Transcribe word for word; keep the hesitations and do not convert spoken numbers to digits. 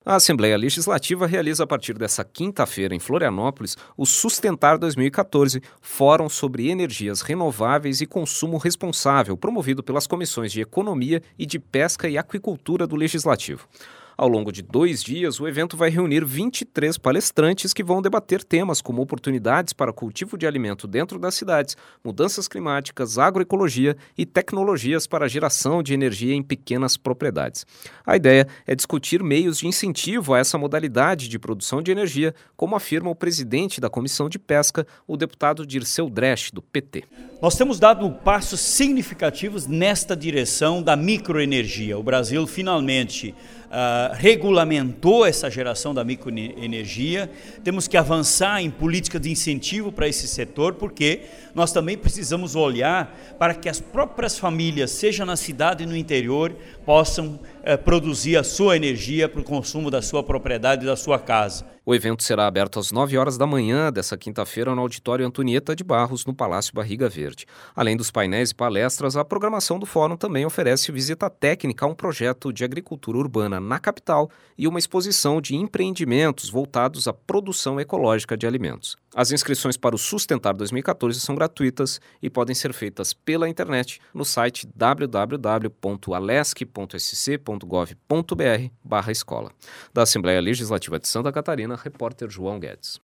A Assembleia Legislativa realiza a partir desta quinta-feira em Florianópolis o Sustentar dois mil e quatorze, Fórum sobre Energias Renováveis e Consumo Responsável, promovido pelas Comissões de Economia e de Pesca e Aquicultura do Legislativo. Ao longo de dois dias, o evento vai reunir vinte e três palestrantes que vão debater temas como oportunidades para cultivo de alimento dentro das cidades, mudanças climáticas, agroecologia e tecnologias para a geração de energia em pequenas propriedades. A ideia é discutir meios de incentivo a essa modalidade de produção de energia, como afirma o presidente da Comissão de Pesca, o deputado Dirceu Dresch, do P T. Nós temos dado passos significativos nesta direção da microenergia. O Brasil finalmente uh, regulamentou essa geração da microenergia. Temos que avançar em políticas de incentivo para esse setor, porque nós também precisamos olhar para que as próprias famílias, seja na cidade e no interior, possam uh, produzir a sua energia para o consumo da sua propriedade e da sua casa. O evento será aberto às nove horas da manhã desta quinta-feira no Auditório Antonieta de Barros, no Palácio Barriga Verde. Além dos painéis e palestras, a programação do fórum também oferece visita técnica a um projeto de agricultura urbana na capital e uma exposição de empreendimentos voltados à produção ecológica de alimentos. As inscrições para o Sustentar dois mil e quatorze são gratuitas e podem ser feitas pela internet no site w w w ponto alesc ponto s c ponto gov ponto b r barra escola. Da Assembleia Legislativa de Santa Catarina, repórter João Guedes.